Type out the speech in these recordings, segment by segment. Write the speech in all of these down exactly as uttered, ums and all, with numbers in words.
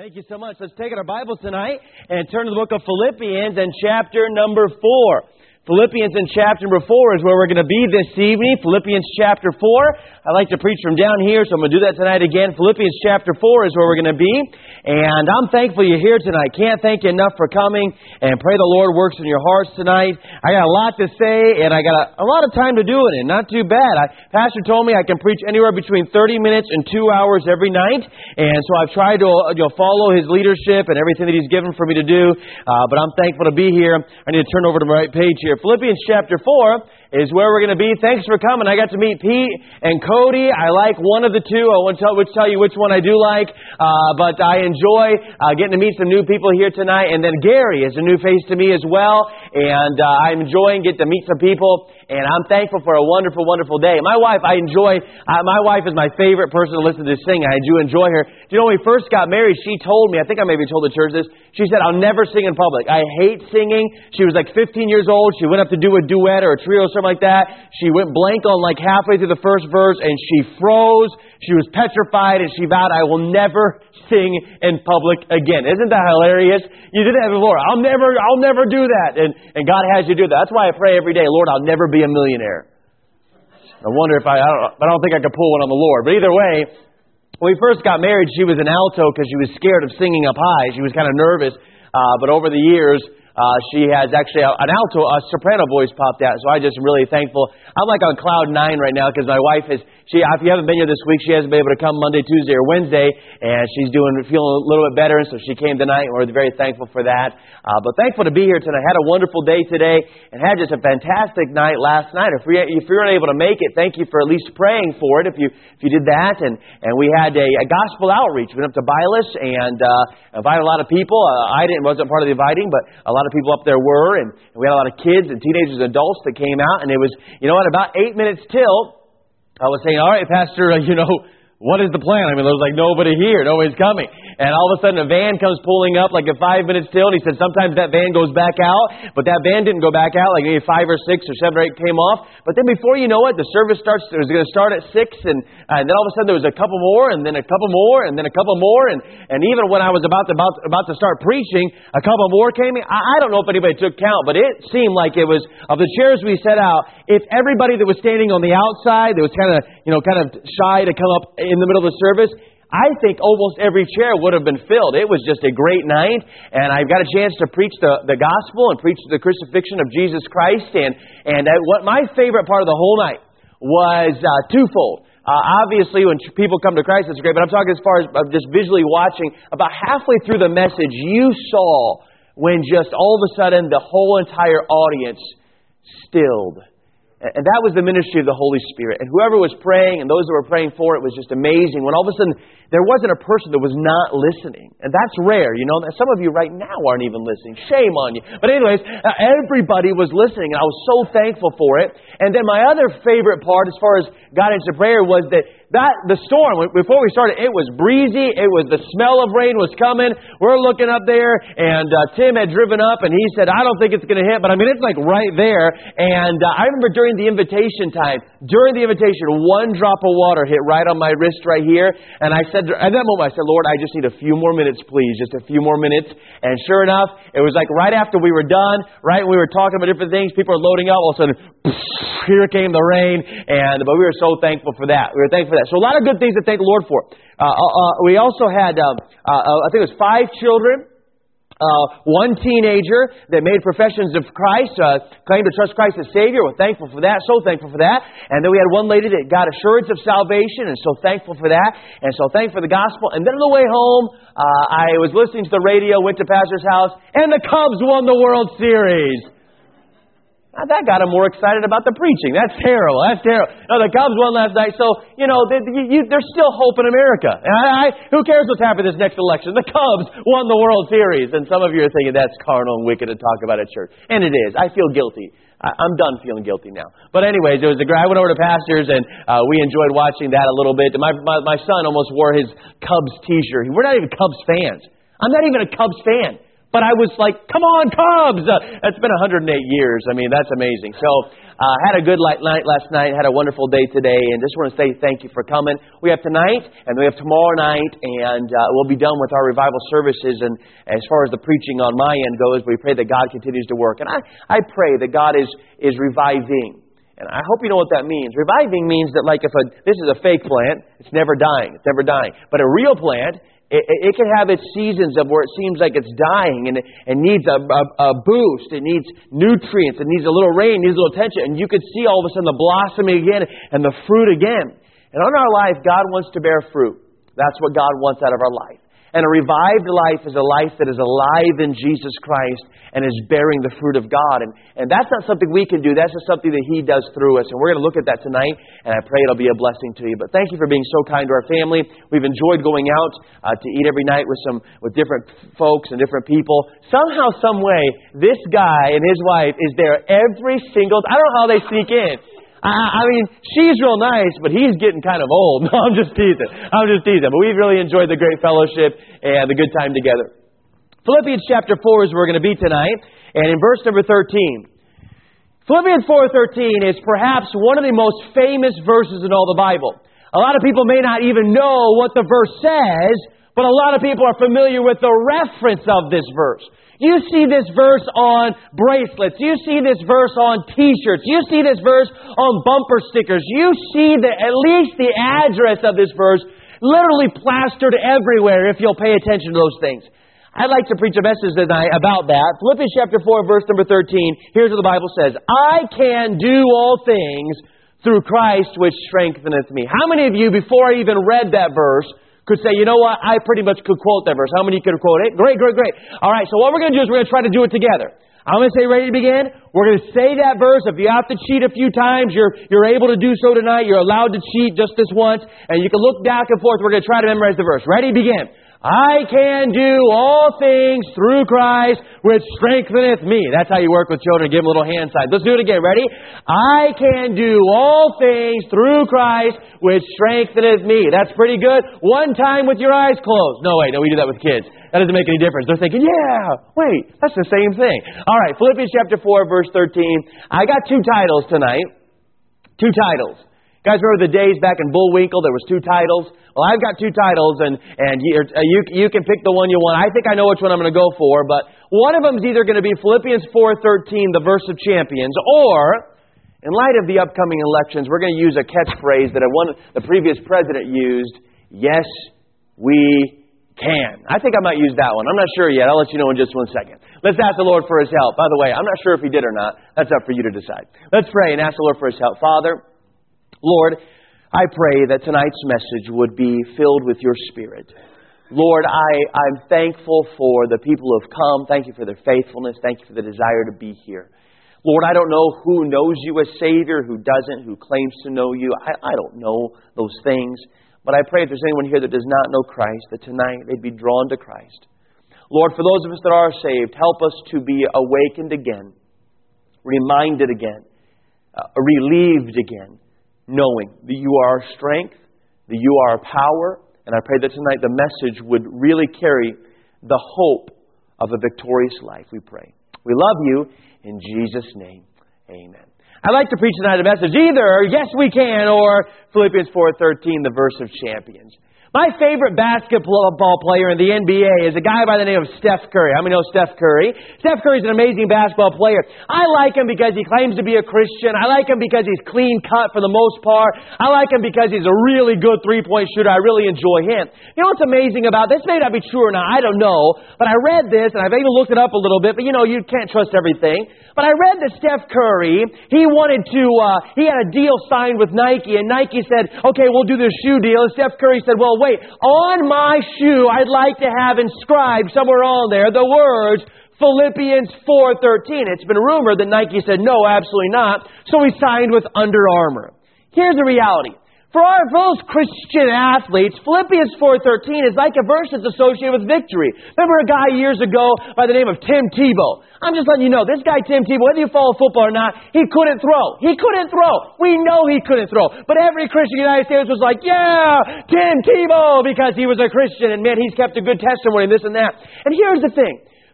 Thank you so much. Let's take our Bibles tonight and turn to the book of Philippians and chapter number four. Philippians in chapter number four is where we're going to be this evening. Philippians chapter four. I like to preach from down here, so I'm going to do that tonight again. Philippians chapter four is where we're going to be. And I'm thankful you're here tonight. Can't thank you enough for coming. And pray the Lord works in your hearts tonight. I got a lot to say, and I got a, a lot of time to do it in. Not too bad. I, Pastor told me I can preach anywhere between thirty minutes and two hours every night. And so I've tried to you know, follow his leadership and everything that he's given for me to do. Uh, but I'm thankful to be here. I need to turn over to my right page here. Philippians chapter four is where we're going to be. Thanks for coming. I got to meet Pete and Cody. I like one of the two. I won't tell, which tell you which one I do like. Uh, but I enjoy uh, getting to meet some new people here tonight. And then Gary is a new face to me as well. And uh, I'm enjoying getting to meet some people. And I'm thankful for a wonderful, wonderful day. My wife, I enjoy, uh, my wife is my favorite person to listen to sing. I do enjoy her. Do you know when we first got married, she told me, I think I maybe told the church this, she said, I'll never sing in public. I hate singing. She was like fifteen years old. She went up to do a duet or a trio or something like that. She went blank on like halfway through the first verse and she froze. She was petrified and she vowed, I will never sing in public again. Isn't that hilarious? You did that before. I'll never, I'll never do that. And, and God has you do that. That's why I pray every day, Lord, I'll never be a millionaire. I wonder if I, I don't, I don't think I could pull one on the Lord. But either way, when we first got married, she was an alto because she was scared of singing up high. She was kind of nervous. Uh, but over the years, Uh, she has actually a, an alto, a soprano voice popped out. So I just am really thankful. I'm like on cloud nine right now because my wife is, she, if you haven't been here this week, she hasn't been able to come Monday, Tuesday, or Wednesday. And she's doing, feeling a little bit better. And so she came tonight. And we're very thankful for that. Uh, but thankful to be here tonight. Had a wonderful day today and had just a fantastic night last night. If, we, if you're unable to make it, thank you for at least praying for it if you if you did that. And, and we had a, a gospel outreach. We went up to Bylis and uh, invited a lot of people. Uh, I didn't, wasn't part of the inviting, but a lot of people up there were, and we had a lot of kids and teenagers and adults that came out, and it was, you know what, about eight minutes till, I was saying, all right, Pastor, uh, you know, what is the plan? I mean, there was like nobody here, nobody's coming. And all of a sudden a van comes pulling up like at five minutes till, and he said sometimes that van goes back out, but that van didn't go back out, like maybe five or six or seven or eight came off. But then before you know it, the service starts, it was going to start at six, and, and then all of a sudden there was a couple more, and then a couple more, and then a couple more, and, and even when I was about to, about, about to start preaching, a couple more came in. I, I don't know if anybody took count, but it seemed like it was, of the chairs we set out, if everybody that was standing on the outside, that was kind of, you know, kind of shy to come up in the middle of the service, I think almost every chair would have been filled. It was just a great night, and I've got a chance to preach the, the gospel and preach the crucifixion of Jesus Christ. And, and uh, what my favorite part of the whole night was uh, twofold. Uh, obviously, when people come to Christ, it's great, but I'm talking as far as uh, just visually watching. About halfway through the message, you saw when just all of a sudden the whole entire audience stilled. And that was the ministry of the Holy Spirit. And whoever was praying and those that were praying for it was just amazing. When all of a sudden there wasn't a person that was not listening. And that's rare, you know. Some of you right now aren't even listening. Shame on you. But anyways, everybody was listening. And I was so thankful for it. And then my other favorite part as far as got into prayer was that That, the storm, before we started, it was breezy. It was, the smell of rain was coming. We're looking up there, and uh, Tim had driven up, and he said, I don't think it's going to hit, but I mean, it's like right there. And uh, I remember during the invitation time, during the invitation, one drop of water hit right on my wrist right here. And I said, at that moment, I said, Lord, I just need a few more minutes, please, just a few more minutes. And sure enough, it was like right after we were done, right when we were talking about different things, people are loading up, all of a sudden, here came the rain, and but we were so thankful for that. We were thankful for that. So a lot of good things to thank the Lord for. Uh, uh, we also had, um, uh, I think it was five children, uh, one teenager that made professions of Christ, uh, claimed to trust Christ as Savior. We're thankful for that, so thankful for that. And then we had one lady that got assurance of salvation, and so thankful for that, and so thankful for the gospel. And then on the way home, uh, I was listening to the radio, went to Pastor's house, and the Cubs won the World Series. Now, that got him more excited about the preaching. That's terrible. That's terrible. No, the Cubs won last night, so, you know, they, you, you, there's still hope in America. And I, I, who cares what's happening this next election? The Cubs won the World Series. And some of you are thinking that's carnal and wicked to talk about at church. And it is. I feel guilty. I, I'm done feeling guilty now. But anyways, it was a great, I went over to Pastor's, and uh, we enjoyed watching that a little bit. My, my, my son almost wore his Cubs t-shirt. We're not even Cubs fans. I'm not even a Cubs fan. but I was like, come on, Cubs! Uh, it's been one hundred eight years. I mean, that's amazing. So, uh, had a good light night last night, had a wonderful day today, and just want to say thank you for coming. We have tonight, and we have tomorrow night, and uh, we'll be done with our revival services. And as far as the preaching on my end goes, we pray that God continues to work. And I, I pray that God is, is reviving. And I hope you know what that means. Reviving means that, like, if a, this is a fake plant, it's never dying. It's never dying. But a real plant, It, it can have its seasons of where it seems like it's dying and it, it needs a, a, a boost. It needs nutrients. It needs a little rain. It needs a little attention. And you could see all of a sudden the blossoming again and the fruit again. And on our life, God wants to bear fruit. That's what God wants out of our life. And a revived life is a life that is alive in Jesus Christ and is bearing the fruit of God. And, and that's not something we can do. That's just something that He does through us. And we're going to look at that tonight, and I pray it'll be a blessing to you. But thank you for being so kind to our family. We've enjoyed going out uh, to eat every night with some with different folks and different people. Somehow, some way, this guy and his wife is there every single... I don't know how they sneak in. I mean, she's real nice, but he's getting kind of old. No, I'm just teasing. I'm just teasing. But we've really enjoyed the great fellowship and the good time together. Philippians chapter four is where we're going to be tonight. And in verse number thirteen. Philippians four thirteen is perhaps one of the most famous verses in all the Bible. A lot of people may not even know what the verse says, but a lot of people are familiar with the reference of this verse. You see this verse on bracelets. You see this verse on T-shirts. You see this verse on bumper stickers. You see the, at least the address of this verse literally plastered everywhere if you'll pay attention to those things. I'd like to preach a message tonight about that. Philippians chapter four, verse number thirteen. Here's what the Bible says. I can do all things through Christ which strengtheneth me. How many of you, before I even read that verse, could say, you know what, I pretty much could quote that verse. How many could quote it? Great, great, great. All right, so what we're going to do is we're going to try to do it together. I'm going to say, ready to begin? We're going to say that verse. If you have to cheat a few times, you're you're able to do so tonight. You're allowed to cheat just this once. And you can look back and forth. We're going to try to memorize the verse. Ready, begin. I can do all things through Christ which strengtheneth me. That's how you work with children. Give them a little hand sign. Let's do it again. Ready? I can do all things through Christ which strengtheneth me. That's pretty good. One time with your eyes closed. No, wait. No, we do that with kids. That doesn't make any difference. They're thinking, yeah, wait, that's the same thing. All right, Philippians chapter four, verse thirteen. I got two titles tonight. Two titles. Guys, remember the days back in Bullwinkle, there was two titles? Well, I've got two titles, and, and you, you, you can pick the one you want. I think I know which one I'm going to go for, but one of them is either going to be Philippians four thirteen, the verse of champions, or, in light of the upcoming elections, we're going to use a catchphrase that one, the previous president used, yes, we can. I think I might use that one. I'm not sure yet. I'll let you know in just one second. Let's ask the Lord for His help. By the way, I'm not sure if He did or not. That's up for you to decide. Let's pray and ask the Lord for His help. Father, Lord, I pray that tonight's message would be filled with Your Spirit. Lord, I, I'm thankful for the people who have come. Thank You for their faithfulness. Thank You for the desire to be here. Lord, I don't know who knows You as Savior, who doesn't, who claims to know You. I, I don't know those things. But I pray if there's anyone here that does not know Christ, that tonight they'd be drawn to Christ. Lord, for those of us that are saved, help us to be awakened again, reminded again, uh, relieved again, knowing that You are our strength, that You are our power. And I pray that tonight the message would really carry the hope of a victorious life, we pray. We love You. In Jesus' name, amen. I'd like to preach tonight a message, either yes we can, or Philippians four thirteen, the verse of champions. My favorite basketball player in the N B A is a guy by the name of Steph Curry. How many know Steph Curry? Steph Curry is an amazing basketball player. I like him because he claims to be a Christian. I like him because he's clean cut for the most part. I like him because he's a really good three-point shooter. I really enjoy him. You know what's amazing about this? May not be true or not. I don't know. But I read this, and I've even looked it up a little bit. But you know, you can't trust everything. But I read that Steph Curry, he wanted to, uh, he had a deal signed with Nike. And Nike said, okay, we'll do this shoe deal. And Steph Curry said, well, wait, on my shoe, I'd like to have inscribed somewhere on there the words Philippians four thirteen. It's been rumored that Nike said, no, absolutely not. So he signed with Under Armour. Here's the reality. For our for those Christian athletes, Philippians four thirteen is like a verse that's associated with victory. Remember a guy years ago by the name of Tim Tebow? I'm just letting you know, this guy Tim Tebow, whether you follow football or not, he couldn't throw. He couldn't throw. We know he couldn't throw. But every Christian in the United States was like, yeah, Tim Tebow, because he was a Christian. And man, he's kept a good testimony, this and that. And here's the thing.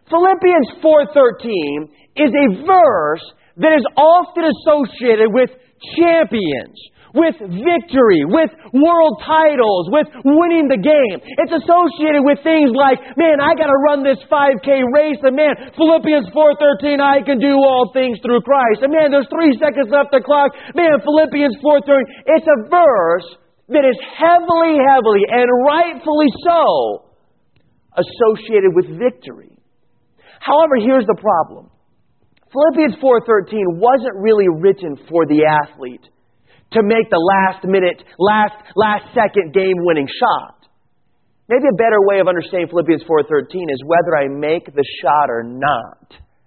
Philippians four thirteen is a verse that is often associated with champions, with victory, with world titles, with winning the game. It's associated with things like, man, I got to run this five K race, and man, Philippians four thirteen, I can do all things through Christ. And man, there's three seconds left the clock. Man, Philippians four thirteen. It's a verse that is heavily, heavily, and rightfully so, associated with victory. However, here's the problem. Philippians four thirteen wasn't really written for the athlete to make the last minute, last, last second game-winning shot. Maybe a better way of understanding Philippians four thirteen is whether I make the shot or not,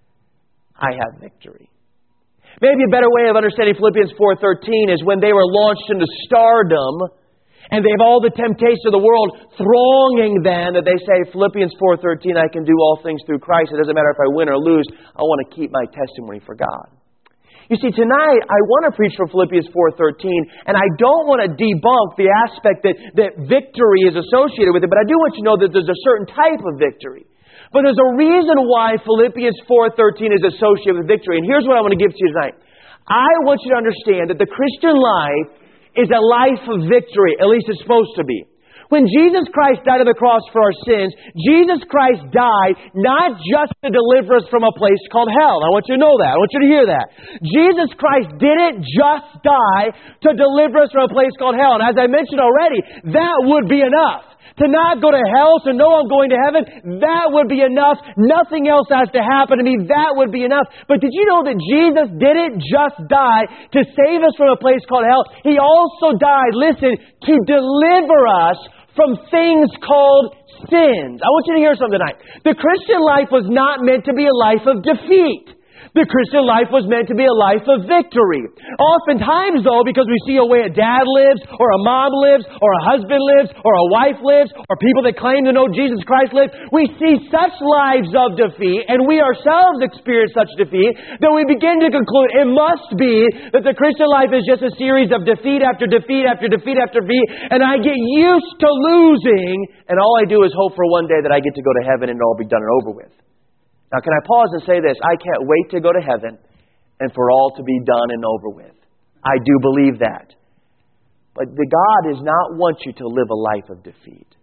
I have victory. Maybe a better way of understanding Philippians four thirteen is when they were launched into stardom and they have all the temptations of the world thronging them, that they say, Philippians four thirteen, I can do all things through Christ. It doesn't matter if I win or lose. I want to keep my testimony for God. You see, tonight I want to preach from Philippians four thirteen, and I don't want to debunk the aspect that, that victory is associated with it, but I do want you to know that there's a certain type of victory. But there's a reason why Philippians four thirteen is associated with victory, and here's what I want to give to you tonight. I want you to understand that the Christian life is a life of victory, at least it's supposed to be. When Jesus Christ died on the cross for our sins, Jesus Christ died not just to deliver us from a place called hell. I want you to know that. I want you to hear that. Jesus Christ didn't just die to deliver us from a place called hell. And as I mentioned already, that would be enough. To not go to hell, to know I'm going to heaven, that would be enough. Nothing else has to happen to me. That would be enough. But did you know that Jesus didn't just die to save us from a place called hell? He also died, listen, to deliver us from things called sins. I want you to hear something tonight. The Christian life was not meant to be a life of defeat. The Christian life was meant to be a life of victory. Oftentimes, though, because we see a way a dad lives, or a mom lives, or a husband lives, or a wife lives, or people that claim to know Jesus Christ live, we see such lives of defeat, and we ourselves experience such defeat, that we begin to conclude it must be that the Christian life is just a series of defeat after defeat after defeat after defeat, and I get used to losing, and all I do is hope for one day that I get to go to heaven and it'll all be done and over with. Now, can I pause and say this? I can't wait to go to heaven and for all to be done and over with. I do believe that. But the God does not want you to live a life of defeat.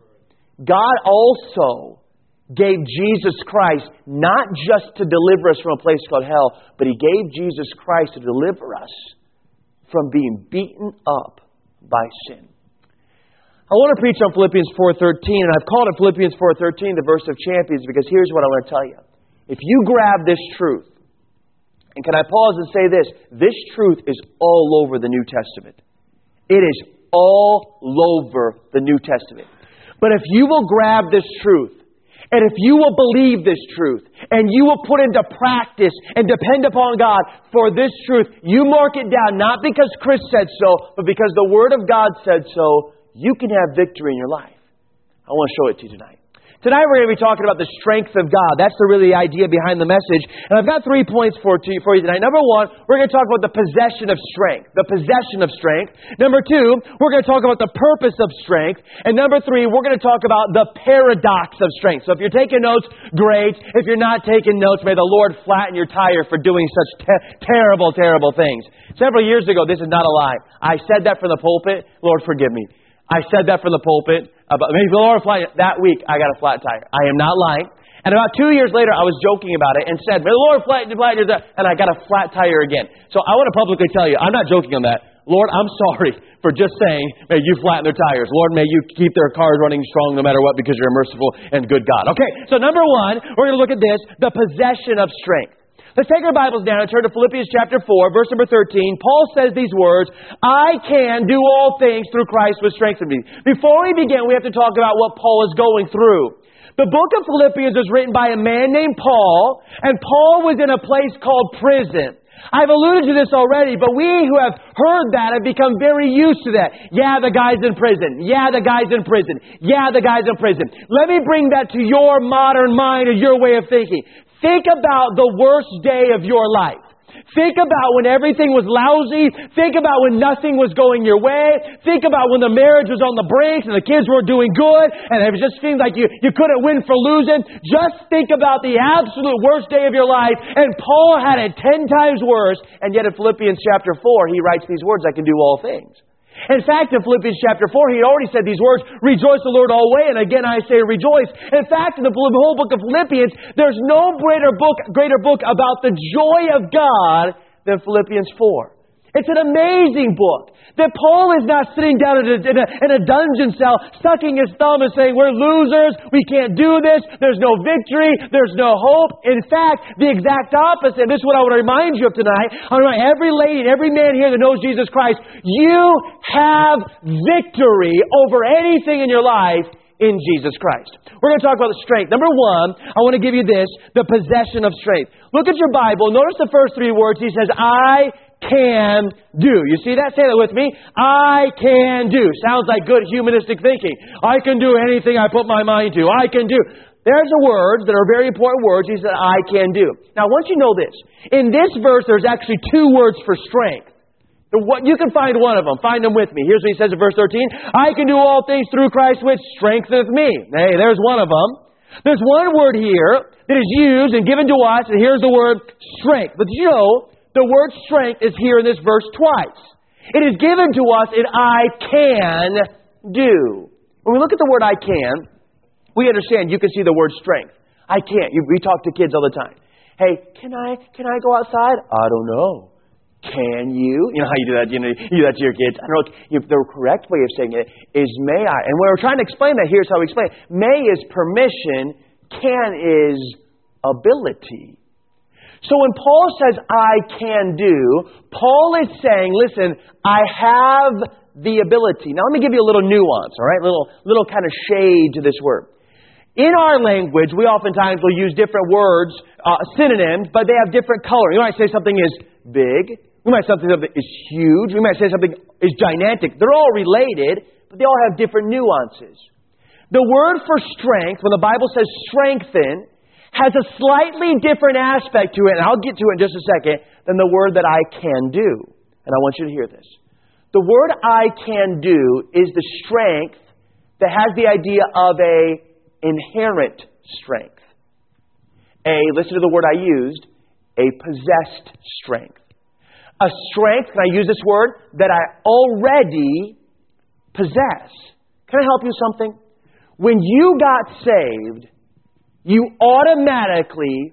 God also gave Jesus Christ not just to deliver us from a place called hell, but He gave Jesus Christ to deliver us from being beaten up by sin. I want to preach on Philippians four thirteen, and I've called it Philippians four thirteen, the verse of champions, because here's what I want to tell you. If you grab this truth, and can I pause and say this? This truth is all over the New Testament. It is all over the New Testament. But if you will grab this truth, and if you will believe this truth, and you will put into practice and depend upon God for this truth, you mark it down, not because Chris said so, but because the Word of God said so, you can have victory in your life. I want to show it to you tonight. Tonight we're going to be talking about the strength of God. That's the really idea behind the message. And I've got three points for, to, for you tonight. Number one, we're going to talk about the possession of strength. The possession of strength. Number two, we're going to talk about the purpose of strength. And number three, we're going to talk about the paradox of strength. So if you're taking notes, great. If you're not taking notes, may the Lord flatten your tire for doing such te- terrible, terrible things. Several years ago, this is not a lie, I said that from the pulpit. Lord, forgive me. I said that from the pulpit. About, maybe the Lord flat, that week, I got a flat tire. I am not lying. And about two years later, I was joking about it and said, may the Lord flatten your tire, and I got a flat tire again. So I want to publicly tell you, I'm not joking on that. Lord, I'm sorry for just saying, may you flatten their tires. Lord, may you keep their cars running strong no matter what, because you're a merciful and good God. Okay, so number one, we're going to look at this, the possession of strength. Let's take our Bibles down and turn to Philippians chapter four, verse number thirteen. Paul says these words, I can do all things through Christ who strengthens me. Before we begin, we have to talk about what Paul is going through. The book of Philippians was written by a man named Paul, and Paul was in a place called prison. I've alluded to this already, but we who have heard that have become very used to that. Yeah, the guy's in prison. Yeah, the guy's in prison. Yeah, the guy's in prison. Let me bring that to your modern mind or your way of thinking. Think about the worst day of your life. Think about when everything was lousy. Think about when nothing was going your way. Think about when the marriage was on the brink and the kids weren't doing good and it just seemed like you, you couldn't win for losing. Just think about the absolute worst day of your life. And Paul had it ten times worse. And yet in Philippians chapter four, he writes these words, I can do all things. In fact, in Philippians chapter four, he already said these words, rejoice the Lord always, and again I say rejoice. In fact, in the whole book of Philippians, there's no greater book, greater book about the joy of God than Philippians four. It's an amazing book. That Paul is not sitting down in a, in, a, in a dungeon cell, sucking his thumb and saying, we're losers, we can't do this, there's no victory, there's no hope. In fact, the exact opposite. This is what I want to remind you of tonight. I want to remind every lady and every man here that knows Jesus Christ, you have victory over anything in your life in Jesus Christ. We're going to talk about the strength. Number one, I want to give you this, the possession of strength. Look at your Bible. Notice the first three words. He says, I can do. You see that? Say that with me. I can do. Sounds like good humanistic thinking. I can do anything I put my mind to. I can do. There's a words that are very important words. He said, I can do. Now, once you know this, in this verse, there's actually two words for strength. You can find one of them. Find them with me. Here's what he says in verse thirteen. I can do all things through Christ which strengtheneth me. Hey, there's one of them. There's one word here that is used and given to us, and here's the word strength. But you know, the word strength is here in this verse twice. It is given to us in I can do. When we look at the word I can, we understand you can see the word strength. I can't. You, we talk to kids all the time. Hey, can I can I go outside? I don't know. Can you? You know how you do that? You know, you do that to your kids. I don't know if the correct way of saying it is may I. And when we're trying to explain that, here's how we explain it. May is permission. Can is ability. So when Paul says, I can do, Paul is saying, listen, I have the ability. Now let me give you a little nuance, all right? A little, little kind of shade to this word. In our language, we oftentimes will use different words, uh, synonyms, but they have different color. You might say something is big. We might say something is huge. We might say something is gigantic. They're all related, but they all have different nuances. The word for strength, when the Bible says strengthen, has a slightly different aspect to it, and I'll get to it in just a second, than the word that I can do. And I want you to hear this. The word I can do is the strength that has the idea of a inherent strength. A, listen to the word I used, a possessed strength. A strength, can I use this word, that I already possess. Can I help you something? When you got saved, you automatically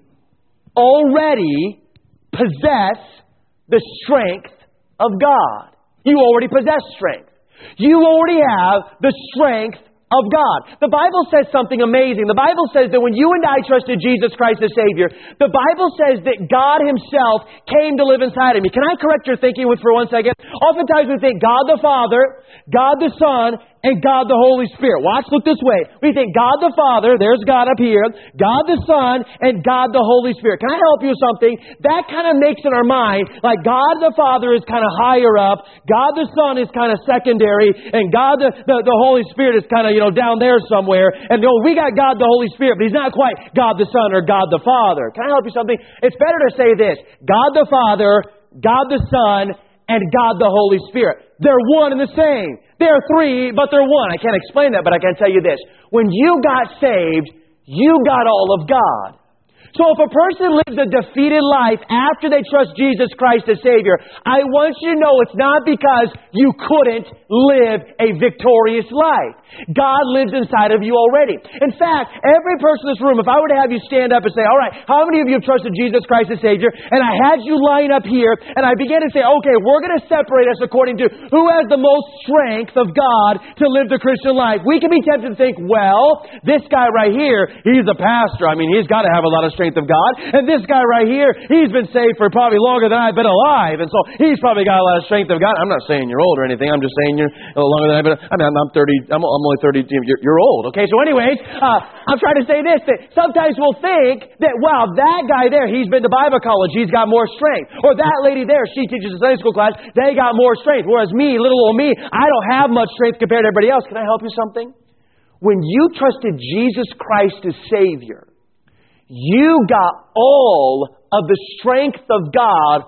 already possess the strength of God. You already possess strength. You already have the strength of God. The Bible says something amazing. The Bible says that when you and I trusted Jesus Christ as Savior, the Bible says that God Himself came to live inside of me. Can I correct your thinking with for one second? Oftentimes we think God the Father, God the Son, and God the Holy Spirit. Watch, look this way. We think God the Father, there's God up here, God the Son, and God the Holy Spirit. Can I help you with something? That kind of makes in our mind like God the Father is kind of higher up, God the Son is kind of secondary, and God the, the, the Holy Spirit is kind of, you know, down there somewhere. And you know, we got God the Holy Spirit, but He's not quite God the Son or God the Father. Can I help you something? It's better to say this. God the Father, God the Son, and God the Holy Spirit. They're one and the same. They're three, but they're one. I can't explain that, but I can tell you this. When you got saved, you got all of God. So if a person lives a defeated life after they trust Jesus Christ as Savior, I want you to know it's not because you couldn't live a victorious life. God lives inside of you already. In fact, every person in this room, if I were to have you stand up and say, all right, how many of you have trusted Jesus Christ as Savior? And I had you line up here, and I began to say, okay, we're going to separate us according to who has the most strength of God to live the Christian life. We can be tempted to think, well, this guy right here, he's a pastor. I mean, he's got to have a lot of strength of God. And this guy right here, he's been saved for probably longer than I've been alive. And so he's probably got a lot of strength of God. I'm not saying you're old or anything. I'm just saying you're a little longer than I've been. I mean, I'm, I'm thirty. I'm, I'm only thirty. You're, you're old. Okay. So anyways, uh, I'm trying to say this, that sometimes we'll think that, wow, that guy there, he's been to Bible college. He's got more strength. Or that lady there, she teaches a Sunday school class. They got more strength. Whereas me, little old me, I don't have much strength compared to everybody else. Can I help you something? When you trusted Jesus Christ as Savior, you got all of the strength of God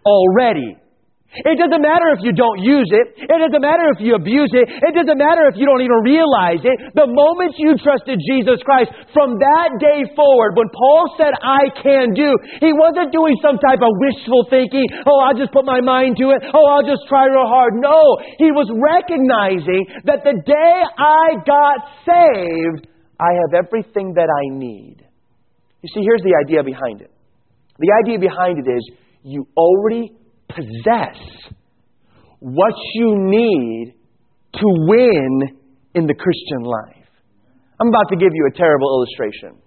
already. It doesn't matter if you don't use it. It doesn't matter if you abuse it. It doesn't matter if you don't even realize it. The moment you trusted Jesus Christ, from that day forward, when Paul said, I can do, he wasn't doing some type of wishful thinking. Oh, I'll just put my mind to it. Oh, I'll just try real hard. No, he was recognizing that the day I got saved, I have everything that I need. You see, here's the idea behind it. The idea behind it is you already possess what you need to win in the Christian life. I'm about to give you a terrible illustration.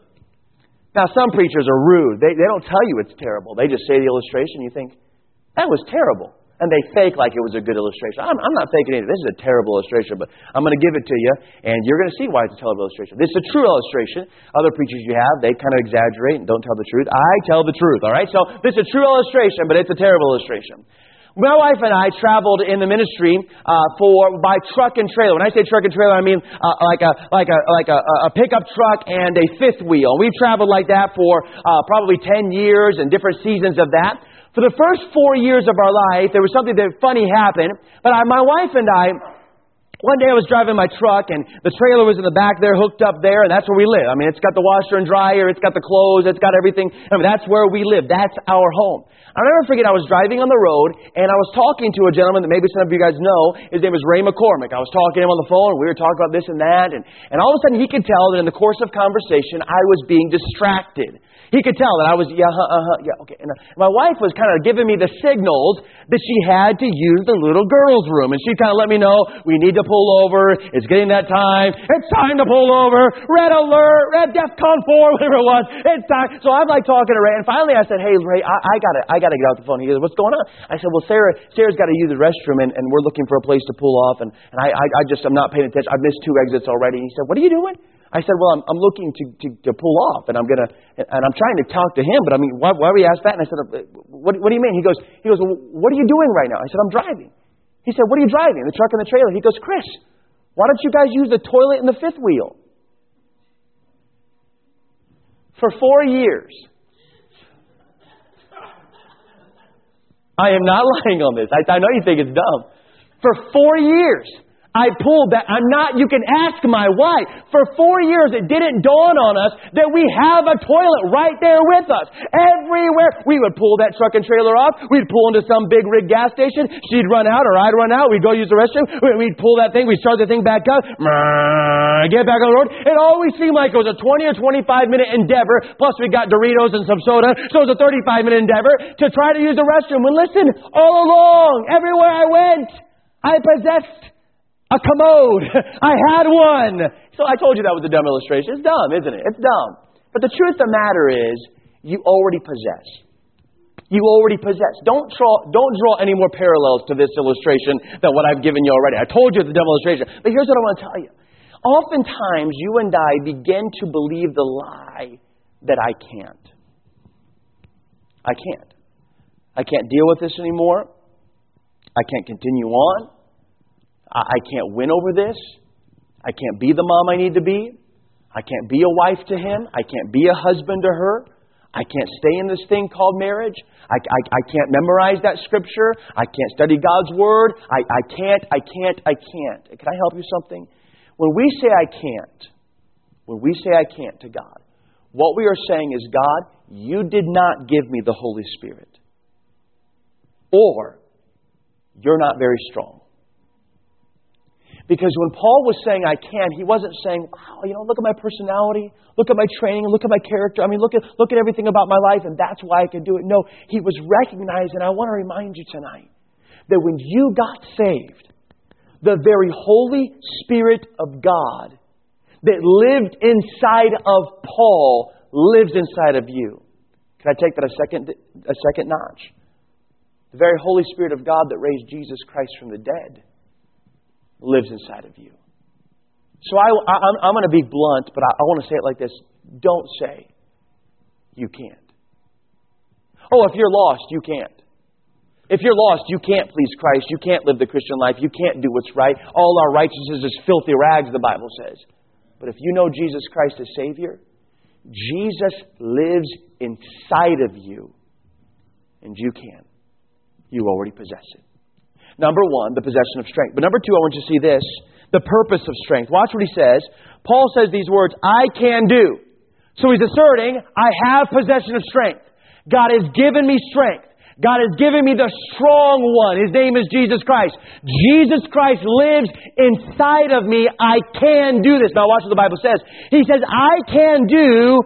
Now, some preachers are rude. They, they don't tell you it's terrible. They just say the illustration. You think, that was terrible. And they fake like it was a good illustration. I'm, I'm not faking it. This is a terrible illustration, but I'm going to give it to you, and you're going to see why it's a terrible illustration. This is a true illustration. Other preachers you have, they kind of exaggerate and don't tell the truth. I tell the truth, all right? So this is a true illustration, but it's a terrible illustration. My wife and I traveled in the ministry uh, for by truck and trailer. When I say truck and trailer, I mean uh, like a like a like a, a pickup truck and a fifth wheel. We've traveled like that for uh, probably ten years and different seasons of that. For the first four years of our life, there was something that funny happened. But I, my wife and I, one day I was driving my truck, and the trailer was in the back there, hooked up there, and that's where we live. I mean, it's got the washer and dryer, it's got the clothes, it's got everything. I mean, that's where we live. That's our home. I'll never forget, I was driving on the road, and I was talking to a gentleman that maybe some of you guys know. His name is Ray McCormick. I was talking to him on the phone, and we were talking about this and that, and, and all of a sudden he could tell that in the course of conversation, I was being distracted. He could tell that I was, yeah, uh, uh, yeah, okay. And my wife was kind of giving me the signals that she had to use the little girl's room. And she kind of let me know, we need to pull over. It's getting that time. It's time to pull over. Red alert. Red DEFCON four, whatever it was. It's time. So I'm like talking to Ray. And finally I said, hey, Ray, I, I got to I gotta get out the phone. He goes, what's going on? I said, well, Sarah, Sarah's got to use the restroom, and, and we're looking for a place to pull off. And, and I, I, I just, I'm not paying attention. I've missed two exits already. And he said, what are you doing? I said, well, I'm, I'm looking to, to, to pull off, and I'm gonna, and I'm trying to talk to him, but I mean, why, why would he ask that? And I said, what, what do you mean? He goes, he goes, well, what are you doing right now? I said, I'm driving. He said, what are you driving? The truck and the trailer. He goes, Chris, why don't you guys use the toilet and the fifth wheel? For four years. I am not lying on this. I, I know you think it's dumb. For four years. I pulled that. I'm not, you can ask my wife. For four years, it didn't dawn on us that we have a toilet right there with us. Everywhere. We would pull that truck and trailer off. We'd pull into some big rig gas station. She'd run out or I'd run out. We'd go use the restroom. We'd pull that thing. We'd start the thing back up. Get back on the road. It always seemed like it was a twenty or twenty-five minute endeavor. Plus we got Doritos and some soda. So it was a thirty-five minute endeavor to try to use the restroom. And listen, all along, everywhere I went, I possessed a commode. I had one. So I told you that was a dumb illustration. It's dumb, isn't it? It's dumb. But the truth of the matter is, you already possess. You already possess. Don't draw, don't draw any more parallels to this illustration than what I've given you already. I told you it's a dumb illustration. But here's what I want to tell you. Oftentimes, you and I begin to believe the lie that I can't. I can't. I can't deal with this anymore. I can't continue on. I can't win over this. I can't be the mom I need to be. I can't be a wife to him. I can't be a husband to her. I can't stay in this thing called marriage. I, I, I can't memorize that scripture. I can't study God's word. I, I can't, I can't, I can't. Can I help you something? When we say I can't, when we say I can't to God, what we are saying is, God, you did not give me the Holy Spirit. Or, you're not very strong. Because when Paul was saying I can, he wasn't saying, wow, you know, look at my personality, look at my training, look at my character. I mean, look at look at everything about my life, and that's why I can do it. No, he was recognizing, I want to remind you tonight, that when you got saved, the very Holy Spirit of God that lived inside of Paul lives inside of you. Can I take that a second, a second notch? The very Holy Spirit of God that raised Jesus Christ from the dead lives inside of you. So I, I, I'm, I'm going to be blunt, but I, I want to say it like this. Don't say you can't. Oh, if you're lost, you can't. If you're lost, you can't please Christ. You can't live the Christian life. You can't do what's right. All our righteousness is filthy rags, the Bible says. But if you know Jesus Christ as Savior, Jesus lives inside of you. And you can. You already possess it. Number one, the possession of strength. But number two, I want you to see this, the purpose of strength. Watch what he says. Paul says these words, I can do. So he's asserting, I have possession of strength. God has given me strength. God has given me the strong one. His name is Jesus Christ. Jesus Christ lives inside of me. I can do this. Now watch what the Bible says. He says, I can do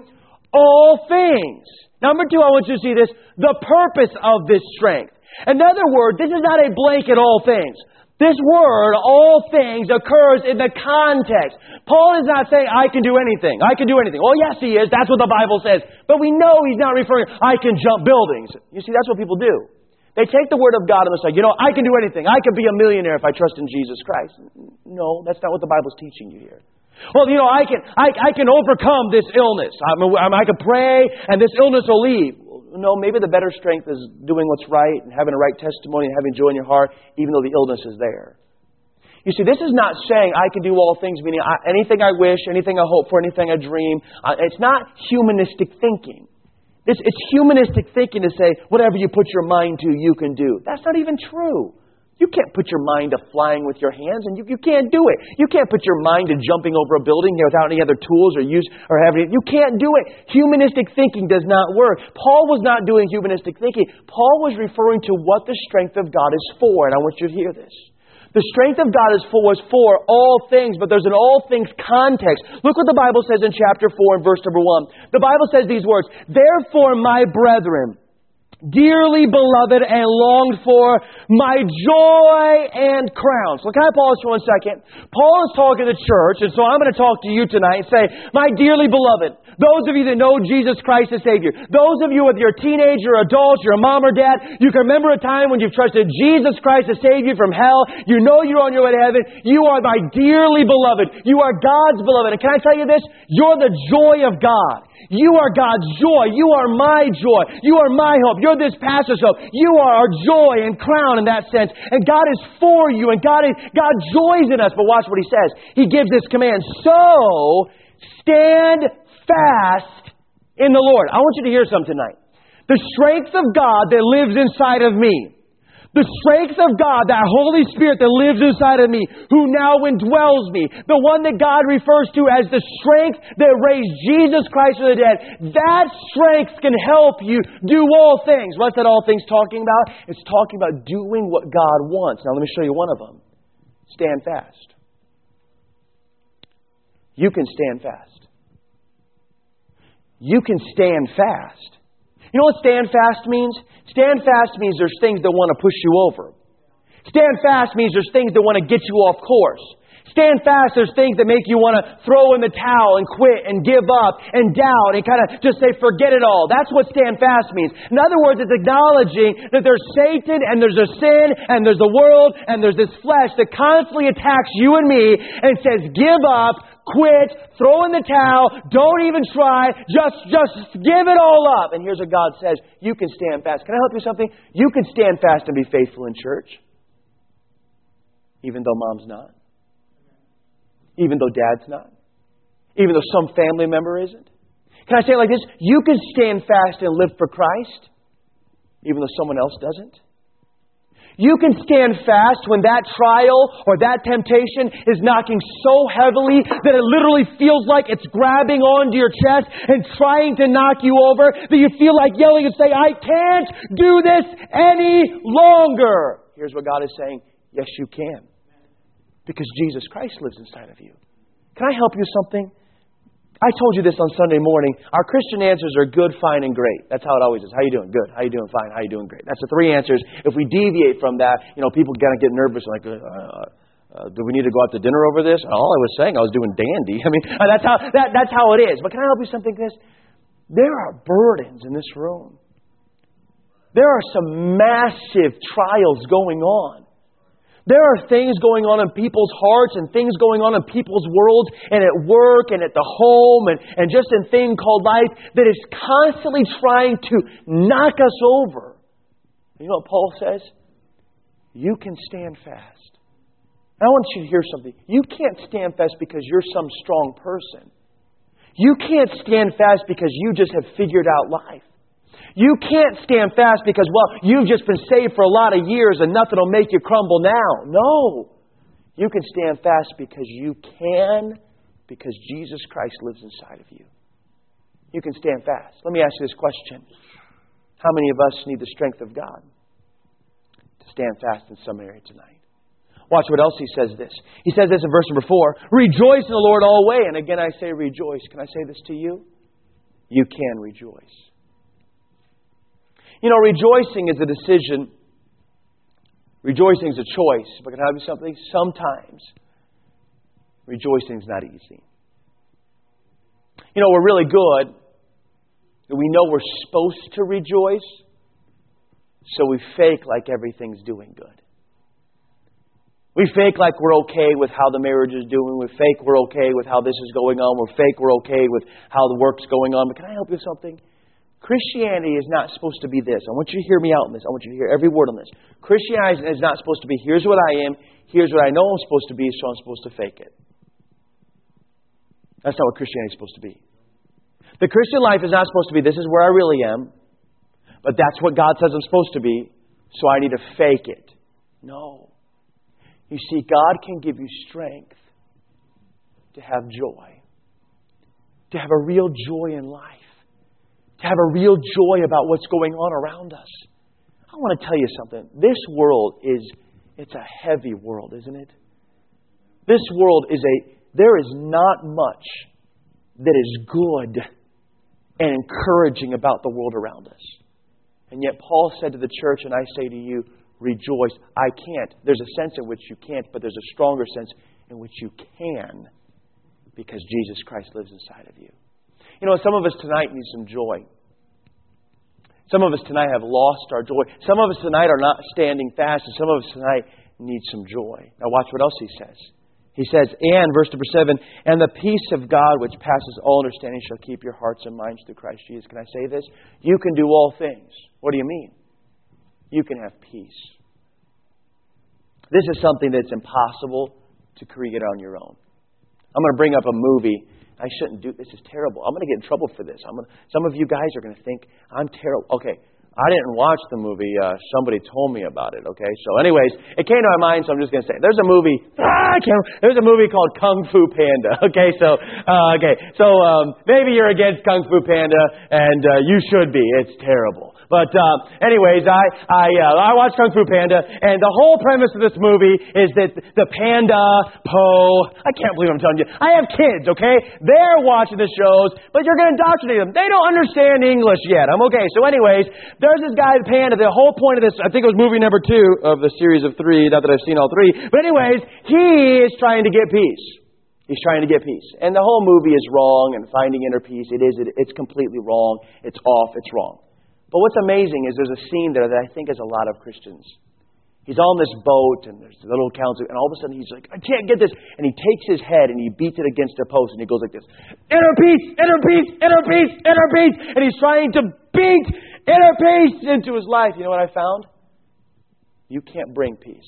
all things. Number two, I want you to see this, the purpose of this strength. In other words, this is not a blanket all things. This word, all things, occurs in the context. Paul is not saying, I can do anything. I can do anything. Well, yes, he is. That's what the Bible says. But we know he's not referring, I can jump buildings. You see, that's what people do. They take the word of God and they say, you know, I can do anything. I can be a millionaire if I trust in Jesus Christ. No, that's not what the Bible's teaching you here. Well, you know, I can I, I can overcome this illness. I, mean, I can pray and this illness will leave. No, maybe the better strength is doing what's right and having a right testimony and having joy in your heart, even though the illness is there. You see, this is not saying I can do all things, meaning I, anything I wish, anything I hope for, anything I dream. Uh, it's not humanistic thinking. It's, it's humanistic thinking to say, whatever you put your mind to, you can do. That's not even true. You can't put your mind to flying with your hands, and you, you can't do it. You can't put your mind to jumping over a building without any other tools or use or having. You can't do it. Humanistic thinking does not work. Paul was not doing humanistic thinking. Paul was referring to what the strength of God is for, and I want you to hear this. The strength of God is for was for all things, but there's an all things context. Look what the Bible says in chapter four and verse number one. The Bible says these words, therefore, my brethren, dearly beloved and longed for, my joy and crown. So can I pause for one second? Paul is talking to the church, and so I'm going to talk to you tonight and say, my dearly beloved, those of you that know Jesus Christ as Savior, those of you with your teenager, adults, your mom or dad, you can remember a time when you've trusted Jesus Christ to save you from hell. You know you're on your way to heaven. You are my dearly beloved. You are God's beloved. And can I tell you this? You're the joy of God. You are God's joy. You are my joy. You are my hope. You're this pastor's hope. You are our joy and crown in that sense. And God is for you. And God is, God joys in us. But watch what He says. He gives this command. So, stand fast in the Lord. I want you to hear something tonight. The strength of God that lives inside of me. The strength of God, that Holy Spirit that lives inside of me, who now indwells me, the one that God refers to as the strength that raised Jesus Christ from the dead, that strength can help you do all things. What's that all things talking about? It's talking about doing what God wants. Now let me show you one of them. Stand fast. You can stand fast. You can stand fast. You know what stand fast means? Stand fast means there's things that want to push you over. Stand fast means there's things that want to get you off course. Stand fast, there's things that make you want to throw in the towel and quit and give up and doubt and kind of just say, forget it all. That's what stand fast means. In other words, it's acknowledging that there's Satan and there's a sin and there's the world and there's this flesh that constantly attacks you and me and says, give up, quit, throw in the towel, don't even try, just, just give it all up. And here's what God says, you can stand fast. Can I help you with something? You can stand fast and be faithful in church, even though mom's not. Even though dad's not. Even though some family member isn't. Can I say it like this? You can stand fast and live for Christ, even though someone else doesn't. You can stand fast when that trial or that temptation is knocking so heavily that it literally feels like it's grabbing onto your chest and trying to knock you over, that you feel like yelling and say, I can't do this any longer. Here's what God is saying. Yes, you can. Because Jesus Christ lives inside of you. Can I help you with something? I told you this on Sunday morning. Our Christian answers are good, fine, and great. That's how it always is. How you doing? Good. How you doing? Fine. How you doing? Great. That's the three answers. If we deviate from that, you know, people kind of get nervous. Like, uh, uh, do we need to go out to dinner over this? All I was saying, I was doing dandy. I mean, that's how that, that's how it is. But can I help you with something? This there are burdens in this room. There are some massive trials going on. There are things going on in people's hearts and things going on in people's worlds and at work and at the home and, and just in thing called life that is constantly trying to knock us over. You know what Paul says? You can stand fast. I want you to hear something. You can't stand fast because you're some strong person. You can't stand fast because you just have figured out life. You can't stand fast because, well, you've just been saved for a lot of years and nothing will make you crumble now. No. You can stand fast because you can, because Jesus Christ lives inside of you. You can stand fast. Let me ask you this question. How many of us need the strength of God to stand fast in some area tonight? Watch what else he says this. He says this in verse number four. Rejoice in the Lord always. And again I say rejoice. Can I say this to you? You can rejoice. You know, rejoicing is a decision. Rejoicing is a choice. But can I tell you something? Sometimes rejoicing is not easy. You know, we're really good. We know we're supposed to rejoice. So we fake like everything's doing good. We fake like we're okay with how the marriage is doing. We fake we're okay with how this is going on. We're fake we're okay with how the work's going on. But can I help you with something? Christianity is not supposed to be this. I want you to hear me out on this. I want you to hear every word on this. Christianity is not supposed to be, here's what I am, here's what I know I'm supposed to be, so I'm supposed to fake it. That's not what Christianity is supposed to be. The Christian life is not supposed to be, this is where I really am, but that's what God says I'm supposed to be, so I need to fake it. No. You see, God can give you strength to have joy, to have a real joy in life, to have a real joy about what's going on around us. I want to tell you something. This world is, it's a heavy world, isn't it? This world is a, there is not much that is good and encouraging about the world around us. And yet Paul said to the church, and I say to you, rejoice. I can't. There's a sense in which you can't, but there's a stronger sense in which you can because Jesus Christ lives inside of you. You know, some of us tonight need some joy. Some of us tonight have lost our joy. Some of us tonight are not standing fast, and some of us tonight need some joy. Now watch what else he says. He says, and, verse number seven, and the peace of God which passes all understanding shall keep your hearts and minds through Christ Jesus. Can I say this? You can do all things. What do you mean? You can have peace. This is something that's impossible to create on your own. I'm going to bring up a movie. I shouldn't do this. This is terrible. I'm going to get in trouble for this. I'm going to, some of you guys are going to think I'm terrible. Okay, I didn't watch the movie. Uh, somebody told me about it. Okay, so anyways, it came to my mind, so I'm just going to say there's a movie. Ah, I can't. There's a movie called Kung Fu Panda. Okay, so uh, okay, so um, maybe you're against Kung Fu Panda, and uh, you should be. It's terrible. But uh, anyways, I I uh, I watched Kung Fu Panda, and the whole premise of this movie is that the panda, Po, I can't believe I'm telling you. I have kids, okay? They're watching the shows, but you're going to indoctrinate them. They don't understand English yet. I'm okay. So anyways, there's this guy, the panda. The whole point of this, I think it was movie number two of the series of three, not that I've seen all three. But anyways, he is trying to get peace. He's trying to get peace. And the whole movie is wrong, and finding inner peace, it is, it, it's completely wrong. It's off, it's wrong. But what's amazing is there's a scene there that I think is a lot of Christians. He's on this boat, and there's a little council, and all of a sudden he's like, I can't get this. And he takes his head and he beats it against a post, and he goes like this, inner peace, inner peace, inner peace, inner peace. And he's trying to beat inner peace into his life. You know what I found? You can't bring peace.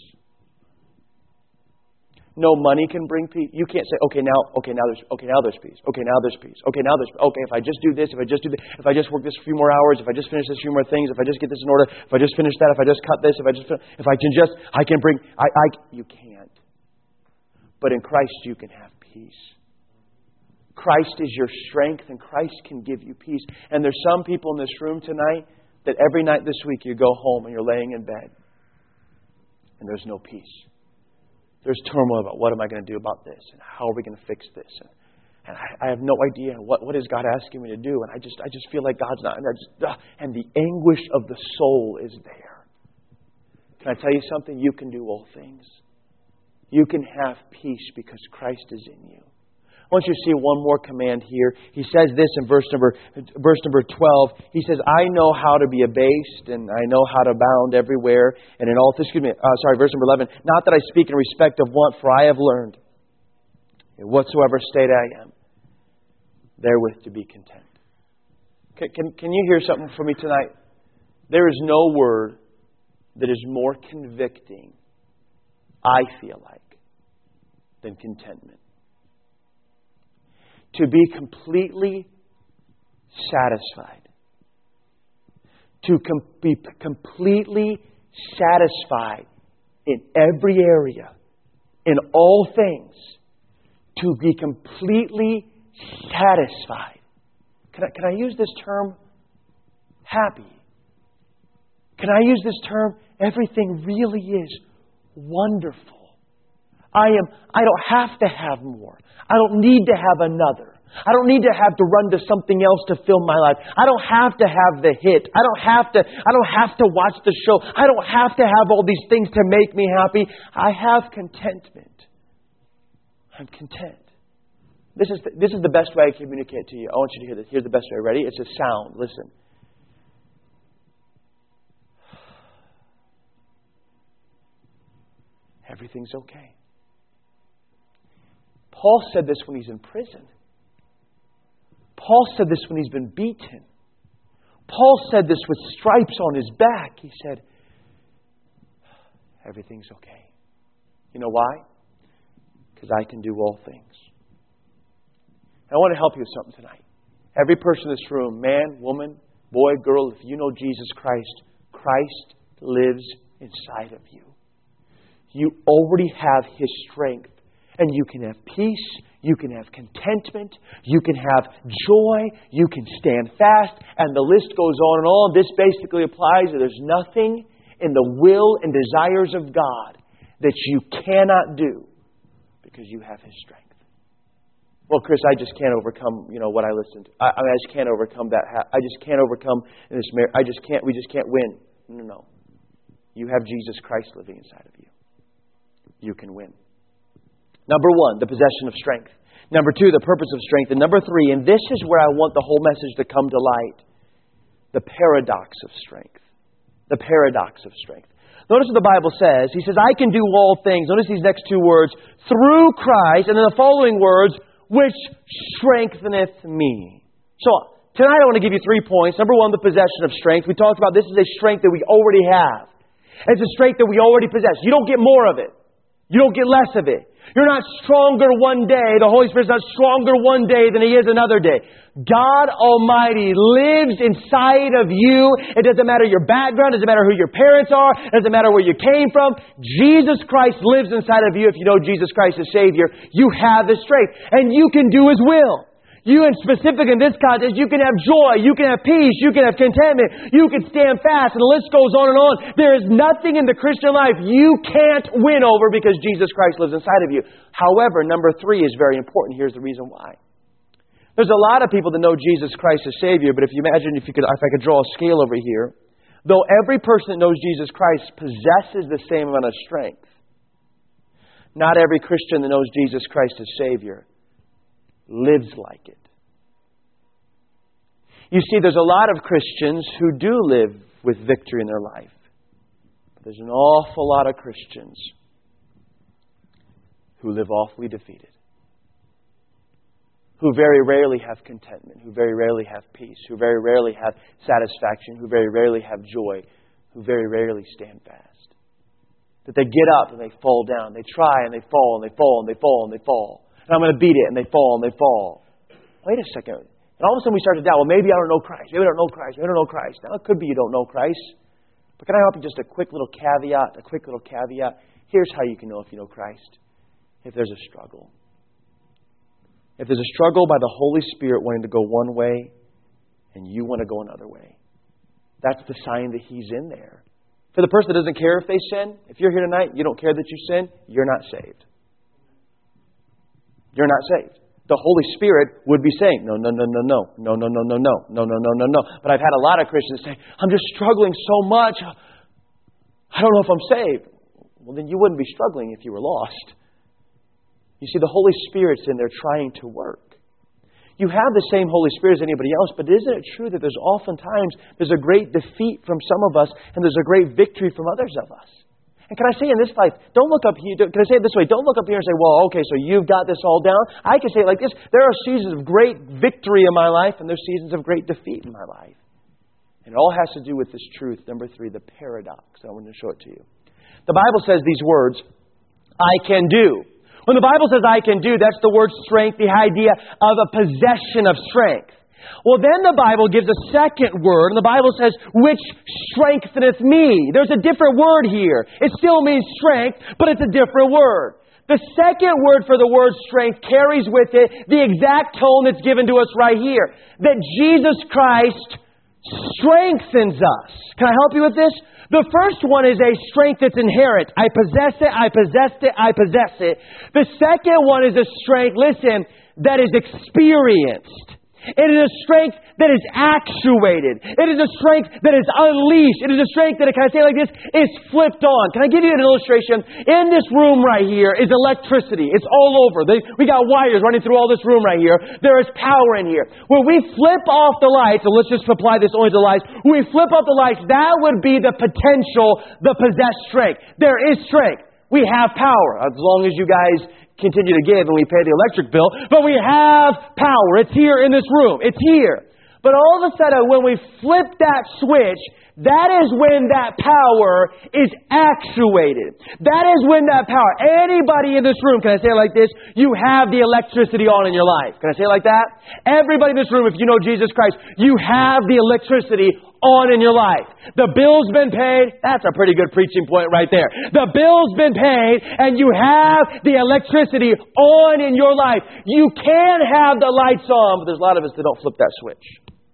No money can bring peace. You can't say, okay, now, okay, now there's, okay, now there's peace. Okay, now there's peace. Okay, now there's, okay, if I just do this, if I just do this, if I just work this a few more hours, if I just finish this few more things, if I just get this in order, if I just finish that, if I just cut this, if I just, if I can just, I can bring, I, I, you can't. But in Christ you can have peace. Christ is your strength, and Christ can give you peace. And there's some people in this room tonight that every night this week you go home and you're laying in bed and there's no peace. There's turmoil about what am I going to do about this, and how are we going to fix this, and, and I, I have no idea what what is God asking me to do, and I just I just feel like God's not, and, I just, uh, and the anguish of the soul is there. Can I tell you something? You can do all things. You can have peace because Christ is in you. I want you to see one more command here. He says this in verse number verse number twelve. He says, I know how to be abased, and I know how to abound everywhere. And in all, excuse me, uh, sorry, verse number eleven. Not that I speak in respect of want, for I have learned, in whatsoever state I am, therewith to be content. Can, can, can you hear something from me tonight? There is no word that is more convicting, I feel like, than contentment. To be completely satisfied. to com- be completely satisfied in every area, in all things, to be completely satisfied. Can I, can I use this term? Happy. Can I use this term? Everything really is wonderful. I am. I don't have to have more. I don't need to have another. I don't need to have to run to something else to fill my life. I don't have to have the hit. I don't have to. I don't have to watch the show. I don't have to have all these things to make me happy. I have contentment. I'm content. This is the, this is the best way I communicate to you. I want you to hear this. Here's the best way. Ready? It's a sound. Listen. Everything's okay. Paul said this when he's in prison. Paul said this when he's been beaten. Paul said this with stripes on his back. He said, everything's okay. You know why? Because I can do all things. And I want to help you with something tonight. Every person in this room, man, woman, boy, girl, if you know Jesus Christ, Christ lives inside of you. You already have His strength. And you can have peace, you can have contentment, you can have joy, you can stand fast, and the list goes on and on. This basically applies that there's nothing in the will and desires of God that you cannot do because you have His strength. Well, Chris, I just can't overcome, you know, what I listened to. I, I mean, I just can't overcome that. Ha- I just can't overcome in this marriage. I just can't, we just can't win. No, no. You have Jesus Christ living inside of you. You can win. Number one, the possession of strength. Number two, the purpose of strength. And number three, and this is where I want the whole message to come to light, the paradox of strength. The paradox of strength. Notice what the Bible says. He says, I can do all things. Notice these next two words, through Christ, and then the following words, which strengtheneth me. So, tonight I want to give you three points. Number one, the possession of strength. We talked about this is a strength that we already have. It's a strength that we already possess. You don't get more of it. You don't get less of it. You're not stronger one day. The Holy Spirit's not stronger one day than He is another day. God Almighty lives inside of you. It doesn't matter your background. It doesn't matter who your parents are. It doesn't matter where you came from. Jesus Christ lives inside of you. If you know Jesus Christ as Savior, you have His strength. And you can do His will. You, in specific in this context, you can have joy, you can have peace, you can have contentment, you can stand fast, and the list goes on and on. There is nothing in the Christian life you can't win over because Jesus Christ lives inside of you. However, number three is very important. Here's the reason why. There's a lot of people that know Jesus Christ as Savior, but if you imagine if you could, if I could draw a scale over here, though every person that knows Jesus Christ possesses the same amount of strength, not every Christian that knows Jesus Christ as Savior lives like it. You see, there's a lot of Christians who do live with victory in their life. But there's an awful lot of Christians who live awfully defeated. Who very rarely have contentment, who very rarely have peace, who very rarely have satisfaction, who very rarely have joy, who very rarely stand fast. That they get up and they fall down. They try and they fall and they fall and they fall and they fall. And I'm going to beat it, and they fall, and they fall. Wait a second. And all of a sudden we start to doubt, well, maybe I don't know Christ. Maybe I don't know Christ. Maybe I don't know Christ. Now, it could be you don't know Christ. But can I help you just a quick little caveat, a quick little caveat? Here's how you can know if you know Christ. If there's a struggle. If there's a struggle by the Holy Spirit wanting to go one way, and you want to go another way. That's the sign that He's in there. For the person that doesn't care if they sin, if you're here tonight, you don't care that you sin, you're not saved. You're not saved. The Holy Spirit would be saying, no, no, no, no, no, no, no, no, no, no, no, no, no, no, no. But I've had a lot of Christians say, I'm just struggling so much. I don't know if I'm saved. Well, then you wouldn't be struggling if you were lost. You see, the Holy Spirit's in there trying to work. You have the same Holy Spirit as anybody else, but isn't it true that there's oftentimes there's a great defeat from some of us and there's a great victory from others of us? And can I say in this life, don't look up here, can I say it this way, don't look up here and say, well, okay, so you've got this all down. I can say it like this, there are seasons of great victory in my life and there's seasons of great defeat in my life. And it all has to do with this truth. Number three, the paradox. I want to show it to you. The Bible says these words, I can do. When the Bible says I can do, that's the word strength, the idea of a possession of strength. Well, then the Bible gives a second word, and the Bible says, which strengtheneth me. There's a different word here. It still means strength, but it's a different word. The second word for the word strength carries with it the exact tone that's given to us right here. That Jesus Christ strengthens us. Can I help you with this? The first one is a strength that's inherent. I possess it, I possess it, I possess it. The second one is a strength, listen, that is experienced. It is a strength that is actuated. It is a strength that is unleashed. It is a strength that, can I say it like this, is flipped on. Can I give you an illustration? In this room right here is electricity. It's all over. They, we got wires running through all this room right here. There is power in here. When we flip off the lights, and let's just apply this only to the lights. When we flip off the lights, that would be the potential, the possessed strength. There is strength. We have power. As long as you guys continue to give and we pay the electric bill. But we have power. It's here in this room. It's here. But all of a sudden, when we flip that switch, that is when that power is actuated. That is when that power, anybody in this room, can I say it like this? You have the electricity on in your life. Can I say it like that? Everybody in this room, if you know Jesus Christ, you have the electricity on in your life. The bill's been paid. That's a pretty good preaching point right there. The bill's been paid and you have the electricity on in your life. You can have the lights on, but there's a lot of us that don't flip that switch.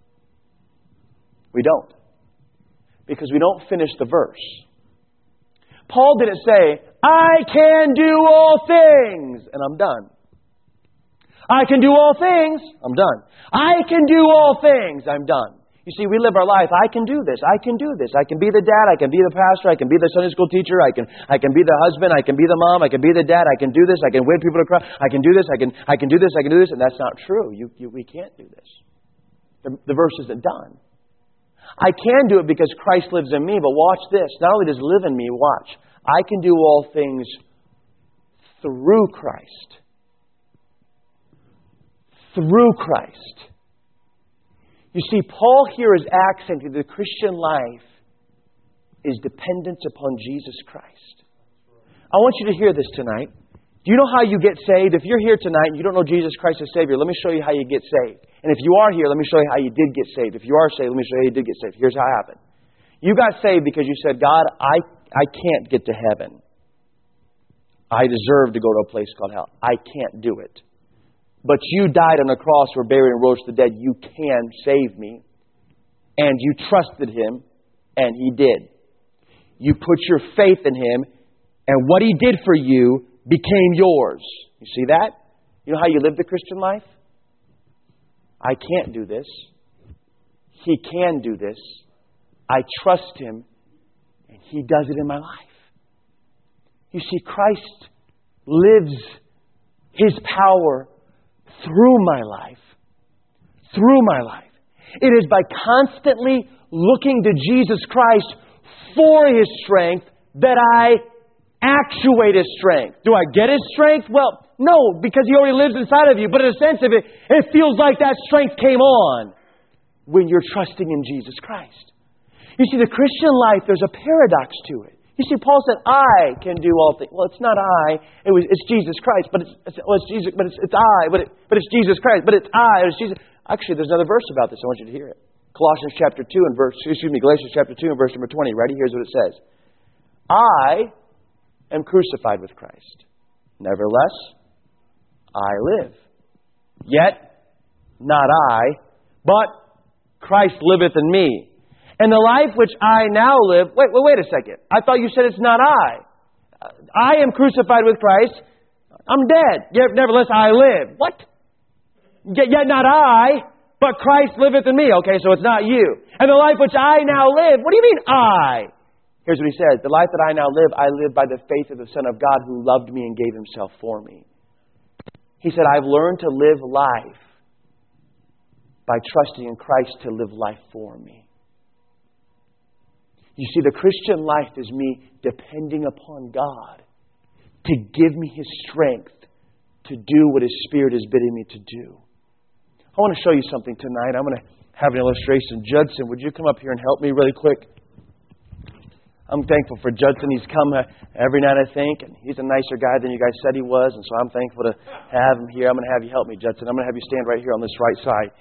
We don't. Because we don't finish the verse. Paul didn't say, I can do all things, and I'm done. I can do all things, I'm done. I can do all things, I'm done. You see, we live our life, I can do this, I can do this. I can be the dad, I can be the pastor, I can be the Sunday school teacher, I can I can be the husband, I can be the mom, I can be the dad, I can do this, I can win people to cry, I can do this, I can I can do this, I can do this, and that's not true. You, you we can't do this. The, the verse isn't done. I can do it because Christ lives in me, but watch this. Not only does He live in me, watch. I can do all things through Christ. Through Christ. You see, Paul here is accenting the Christian life is dependence upon Jesus Christ. I want you to hear this tonight. Do you know how you get saved? If you're here tonight and you don't know Jesus Christ as Savior, let me show you how you get saved. And if you are here, let me show you how you did get saved. If you are saved, let me show you how you did get saved. Here's how it happened. You got saved because you said, God, I, I can't get to heaven. I deserve to go to a place called hell. I can't do it. But you died on the cross, were buried, and rose from the dead. You can save me. And you trusted Him, and He did. You put your faith in Him, and what He did for you became yours. You see that? You know how you live the Christian life? I can't do this. He can do this. I trust Him, and He does it in my life. You see, Christ lives His power through my life. Through my life. It is by constantly looking to Jesus Christ for His strength that I actuate His strength. Do I get His strength? Well, no, because He already lives inside of you. But in a sense of it, it feels like that strength came on when you're trusting in Jesus Christ. You see, the Christian life, there's a paradox to it. You see, Paul said, I can do all things. Well, it's not I. It was, it's Jesus Christ. But it's, it's, well, it's Jesus. But it's, it's I. But, it, but it's Jesus Christ. But it's I. It's Jesus. Actually, there's another verse about this. I want you to hear it. Colossians chapter two and verse. Excuse me, Galatians chapter two and verse number twenty. Ready? Here's what it says. I am crucified with Christ. Nevertheless, I live. Yet, not I, but Christ liveth in me. And the life which I now live... Wait, wait, wait a second. I thought you said it's not I. I am crucified with Christ. I'm dead. Yet, nevertheless, I live. What? Yet, yet not I, but Christ liveth in me. Okay, so it's not you. And the life which I now live... What do you mean I? Here's what he says. The life that I now live, I live by the faith of the Son of God who loved me and gave Himself for me. He said, I've learned to live life by trusting in Christ to live life for me. You see, the Christian life is me depending upon God to give me His strength to do what His Spirit is bidding me to do. I want to show you something tonight. I'm going to have an illustration. Judson, would you come up here and help me really quick? I'm thankful for Judson. He's come every night, I think, and he's a nicer guy than you guys said he was, and so I'm thankful to have him here. I'm going to have you help me, Judson. I'm going to have you stand right here on this right side.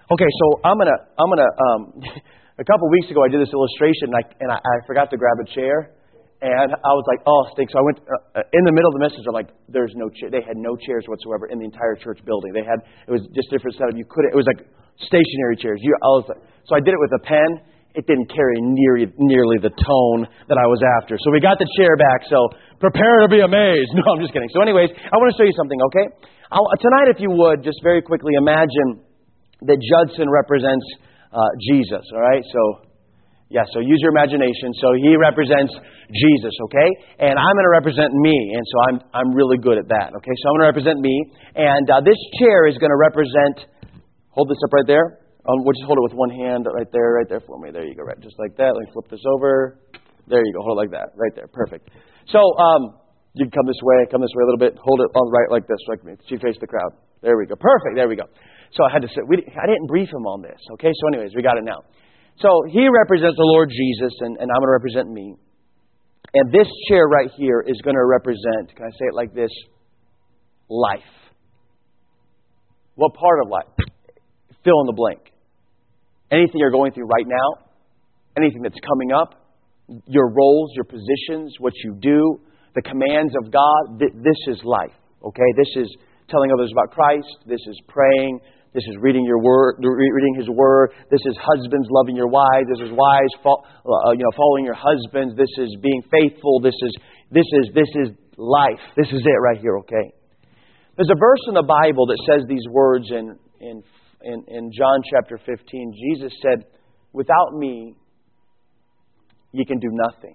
Okay, so I'm gonna, I'm gonna. Um, a couple weeks ago, I did this illustration, and I and I, I forgot to grab a chair, and I was like, oh, stink. So I went uh, in the middle of the message. I'm like, there's no chair. They had no chairs whatsoever in the entire church building. They had it was just different setup. You couldn't. It was like stationary chairs. You, I was like, so I did it with a pen. It didn't carry nearly nearly the tone that I was after. So we got the chair back. So prepare to be amazed. No, I'm just kidding. So, anyways, I want to show you something. Okay, I'll, tonight, if you would, just very quickly imagine that Judson represents uh, Jesus. All right. So, yeah. So use your imagination. So he represents Jesus. Okay, and I'm going to represent me, and so I'm I'm really good at that. Okay, so I'm going to represent me, and uh, this chair is going to represent. Hold this up right there. Um, we'll just hold it with one hand right there, right there for me. There you go, right, just like that. Let me flip this over. There you go, hold it like that, right there, perfect. So um, you can come this way, come this way a little bit. Hold it on right like this, like me. You face the crowd. There we go, perfect. There we go. So I had to say, we, I didn't brief him on this. Okay, so anyways, we got it now. So he represents the Lord Jesus, and, and I'm going to represent me. And this chair right here is going to represent. Can I say it like this? Life. What part of life? Fill in the blank. Anything you're going through right now, anything that's coming up, your roles, your positions, what you do, the commands of God, th- this is life, okay? This is telling others about Christ. This is praying. This is reading your word, reading His Word. This is husbands loving your wives. This is wives, fo- uh, you know, following your husbands. This is being faithful. This is this is this is life. This is it right here, okay? There's a verse in the Bible that says these words in in. In, in John chapter fifteen, Jesus said, without me, you can do nothing.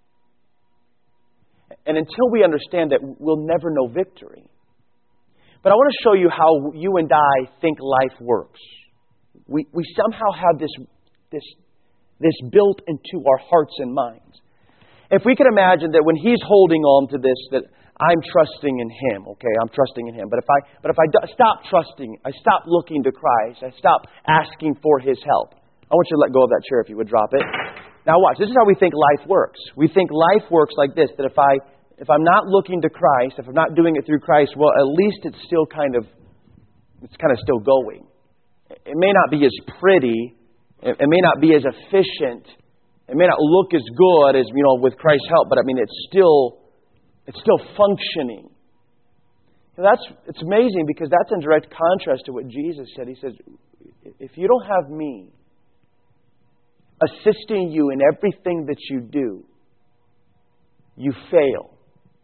And until we understand that, we'll never know victory. But I want to show you how you and I think life works. We, we somehow have this, this, this built into our hearts and minds. If we can imagine that when He's holding on to this, that I'm trusting in Him, okay? I'm trusting in Him. But if I but if I do, stop trusting, I stop looking to Christ, I stop asking for His help. I want you to let go of that chair if you would drop it. Now watch, this is how we think life works. We think life works like this, that if, I, if I'm not looking to Christ, if I'm not doing it through Christ, well, at least it's still kind of, it's kind of still going. It may not be as pretty, it, it may not be as efficient, it may not look as good as, you know, with Christ's help, but I mean, it's still... It's still functioning. And that's it's amazing because that's in direct contrast to what Jesus said. He says, if you don't have me assisting you in everything that you do, you fail.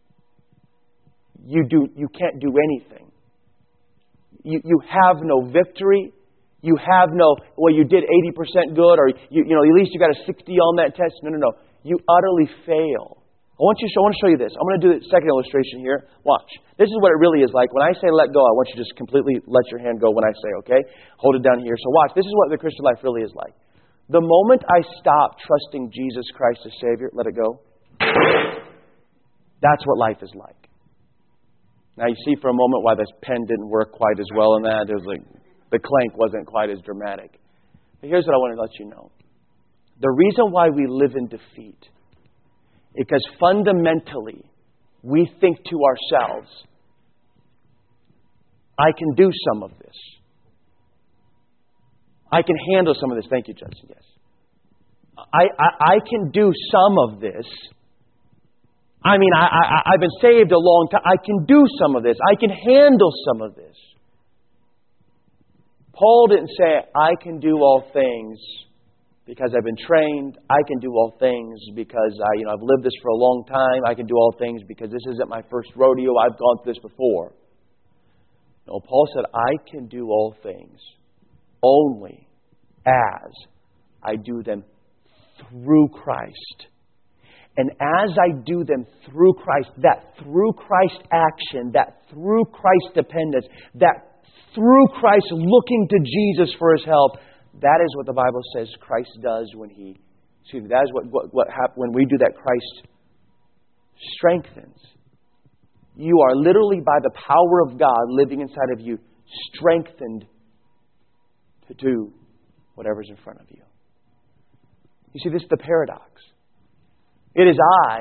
You do you can't do anything. You you have no victory. You have no, well, you did eighty percent good, or you you know, at least you got a sixty on that test. No, no, no. You utterly fail. I want you. I want to show you this. I'm going to do the second illustration here. Watch. This is what it really is like. When I say let go, I want you to just completely let your hand go when I say, okay? Hold it down here. So watch. This is what the Christian life really is like. The moment I stop trusting Jesus Christ as Savior, let it go. That's what life is like. Now you see for a moment why this pen didn't work quite as well in that. It was like the clank wasn't quite as dramatic. But here's what I want to let you know. The reason why we live in defeat, because fundamentally, we think to ourselves, I can do some of this. I can handle some of this. Thank you, Judson. Yes. I, I, I can do some of this. I mean, I, I, I've been saved a long time. I can do some of this. I can handle some of this. Paul didn't say, I can do all things because I've been trained. I can do all things because I, you know, I've lived this for a long time. I can do all things because this isn't my first rodeo. I've gone through this before. No, Paul said, I can do all things only as I do them through Christ. And as I do them through Christ, that through Christ action, that through Christ dependence, that through Christ looking to Jesus for His help, that is what the Bible says Christ does when He, excuse me, that is what, what, what happens when we do that. Christ strengthens. You are literally, by the power of God living inside of you, strengthened to do whatever's in front of you. You see, this is the paradox. It is I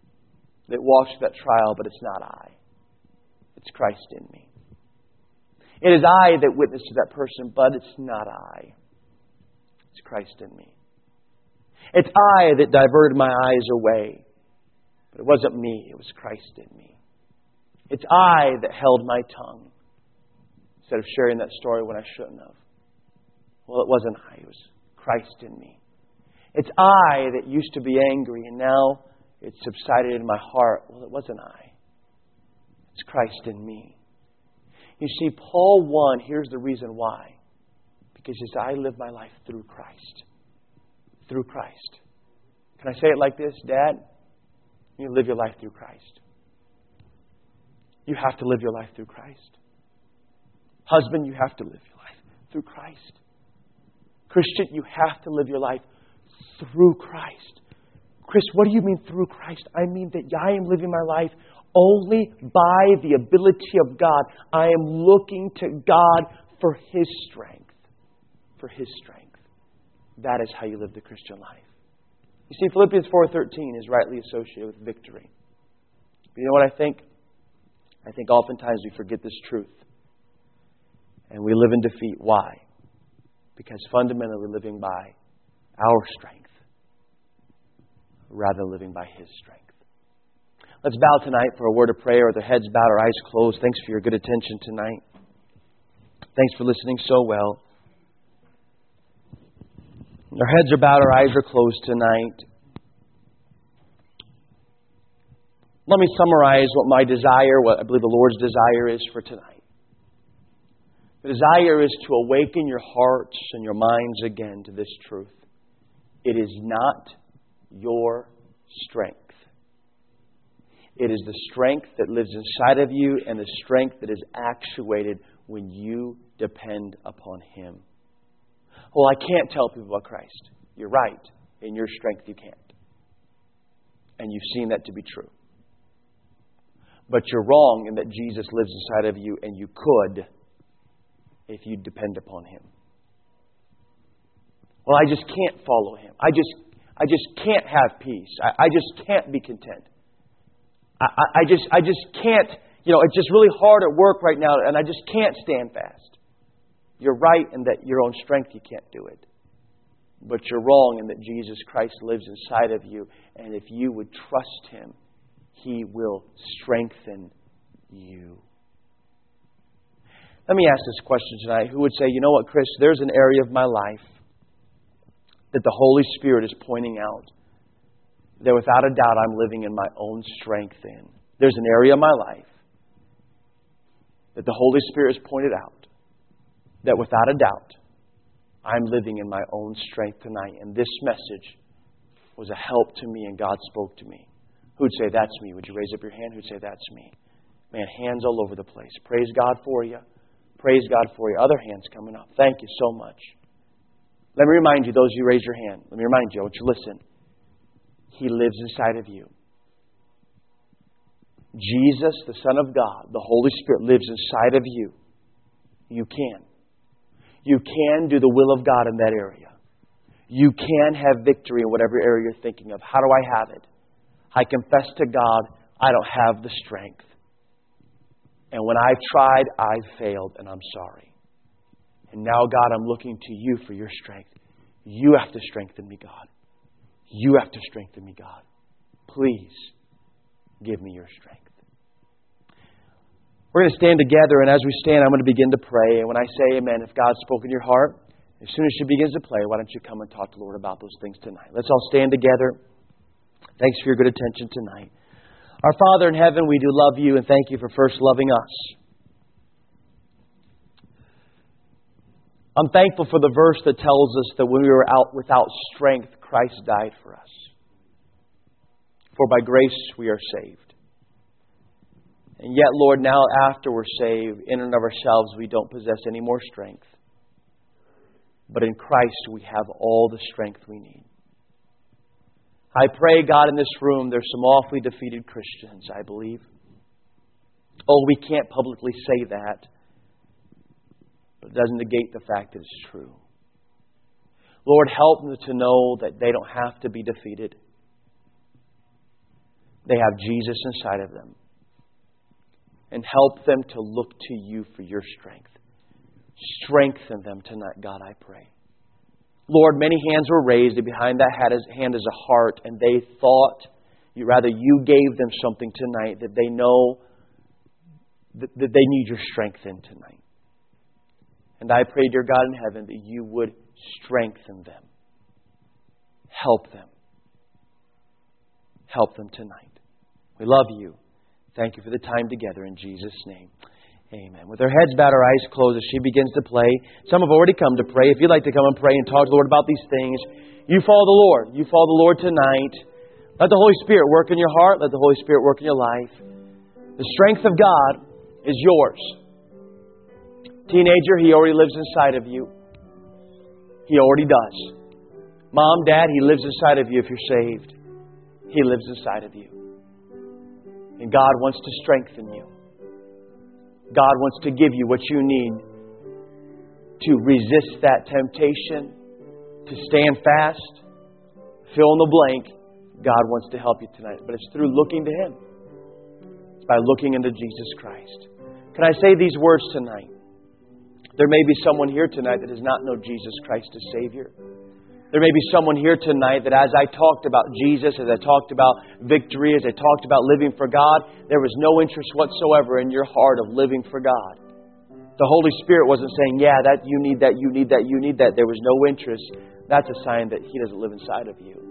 that walks that trial, but it's not I. It's Christ in me. It is I that witnessed to that person, but it's not I. It's Christ in me. It's I that diverted my eyes away, but it wasn't me. It was Christ in me. It's I that held my tongue instead of sharing that story when I shouldn't have. Well, it wasn't I. It was Christ in me. It's I that used to be angry, and now it's subsided in my heart. Well, it wasn't I. It's Christ in me. You see, Paul won. Here's the reason why. Because he says, I live my life through Christ. Through Christ. Can I say it like this, Dad? You live your life through Christ. You have to live your life through Christ. Husband, you have to live your life through Christ. Christian, you have to live your life through Christ. Chris, what do you mean through Christ? I mean that I am living my life only by the ability of God. I am looking to God for His strength. For His strength. That is how you live the Christian life. You see, Philippians four thirteen is rightly associated with victory. But you know what I think? I think oftentimes we forget this truth. And we live in defeat. Why? Because fundamentally we're living by our strength rather than living by His strength. Let's bow tonight for a word of prayer with our heads bowed, our eyes closed. Thanks for your good attention tonight. Thanks for listening so well. Our heads are bowed, our eyes are closed tonight. Let me summarize what my desire, what I believe the Lord's desire is for tonight. The desire is to awaken your hearts and your minds again to this truth. It is not your strength. It is the strength that lives inside of you and the strength that is actuated when you depend upon Him. Well, I can't tell people about Christ. You're right. In your strength, you can't. And you've seen that to be true. But you're wrong in that Jesus lives inside of you, and you could if you depend upon Him. Well, I just can't follow Him. I just, I just can't have peace. I, I just can't be content. I, I, I just, I just can't. You know, it's just really hard at work right now, and I just can't stand fast. You're right in that your own strength, you can't do it. But you're wrong in that Jesus Christ lives inside of you. And if you would trust Him, He will strengthen you. Let me ask this question tonight. Who would say, you know what, Chris, there's an area of my life that the Holy Spirit is pointing out that without a doubt I'm living in my own strength in. There's an area of my life that the Holy Spirit has pointed out that without a doubt, I'm living in my own strength tonight. And this message was a help to me and God spoke to me. Who'd say, that's me? Would you raise up your hand? Who'd say, that's me? Man, hands all over the place. Praise God for you. Praise God for you. Other hands coming up. Thank you so much. Let me remind you, those of you who raise your hand, let me remind you, I want you to listen. He lives inside of you. Jesus, the Son of God, the Holy Spirit lives inside of you. You can. You can do the will of God in that area. You can have victory in whatever area you're thinking of. How do I have it? I confess to God, I don't have the strength. And when I've tried, I've failed, and I'm sorry. And now, God, I'm looking to You for Your strength. You have to strengthen me, God. You have to strengthen me, God. Please give me Your strength. We're going to stand together, and as we stand, I'm going to begin to pray. And when I say amen, if God's spoken to your heart, as soon as she begins to play, why don't you come and talk to the Lord about those things tonight? Let's all stand together. Thanks for your good attention tonight. Our Father in heaven, we do love You, and thank You for first loving us. I'm thankful for the verse that tells us that when we were out without strength, Christ died for us. For by grace we are saved. And yet, Lord, now after we're saved, in and of ourselves, we don't possess any more strength. But in Christ, we have all the strength we need. I pray, God, in this room, there's some awfully defeated Christians, I believe. Oh, we can't publicly say that. But it doesn't negate the fact that it's true. Lord, help them to know that they don't have to be defeated. They have Jesus inside of them. And help them to look to You for Your strength. Strengthen them tonight, God, I pray. Lord, many hands were raised, and behind that hand is a heart, and they thought, you rather you gave them something tonight that they know that, that they need your strength in tonight. And I pray, dear God in heaven, that you would strengthen them. Help them. Help them tonight. We love you. Thank you for the time together in Jesus' name. Amen. With our heads bowed, our eyes closed, as she begins to play. Some have already come to pray. If you'd like to come and pray and talk to the Lord about these things, you follow the Lord. You follow the Lord tonight. Let the Holy Spirit work in your heart. Let the Holy Spirit work in your life. The strength of God is yours. Teenager, He already lives inside of you. He already does. Mom, Dad, He lives inside of you if you're saved. He lives inside of you. And God wants to strengthen you. God wants to give you what you need to resist that temptation, to stand fast, fill in the blank. God wants to help you tonight. But it's through looking to Him. It's by looking into Jesus Christ. Can I say these words tonight? There may be someone here tonight that does not know Jesus Christ as Savior. There may be someone here tonight that as I talked about Jesus, as I talked about victory, as I talked about living for God, there was no interest whatsoever in your heart of living for God. The Holy Spirit wasn't saying, yeah, that you need that, you need that, you need that. There was no interest. That's a sign that He doesn't live inside of you.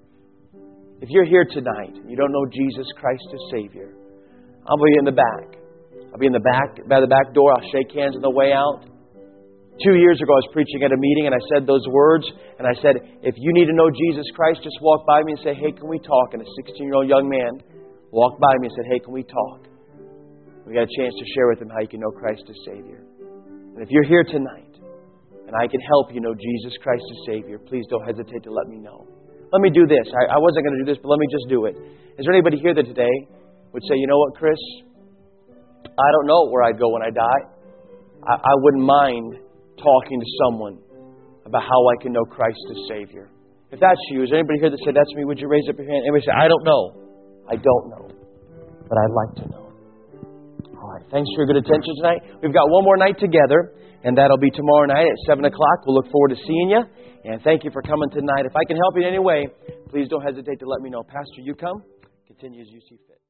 If you're here tonight and you don't know Jesus Christ as Savior, I'll be in the back. I'll be in the back, by the back door. I'll shake hands on the way out. Two years ago, I was preaching at a meeting, and I said those words. And I said, if you need to know Jesus Christ, just walk by me and say, hey, can we talk? And a sixteen-year-old young man walked by me and said, hey, can we talk? We got a chance to share with him how you can know Christ as Savior. And if you're here tonight, and I can help you know Jesus Christ as Savior, please don't hesitate to let me know. Let me do this. I, I wasn't going to do this, but let me just do it. Is there anybody here that today would say, you know what, Chris? I don't know where I'd go when I die. I, I wouldn't mind talking to someone about how I can know Christ as Savior. If that's you, is there anybody here that said, that's me? Would you raise up your hand? Anybody say, I don't know. I don't know. But I'd like to know. All right. Thanks for your good attention tonight. We've got one more night together, and that'll be tomorrow night at seven o'clock. We'll look forward to seeing you. And thank you for coming tonight. If I can help you in any way, please don't hesitate to let me know. Pastor, you come. Continue as you see fit.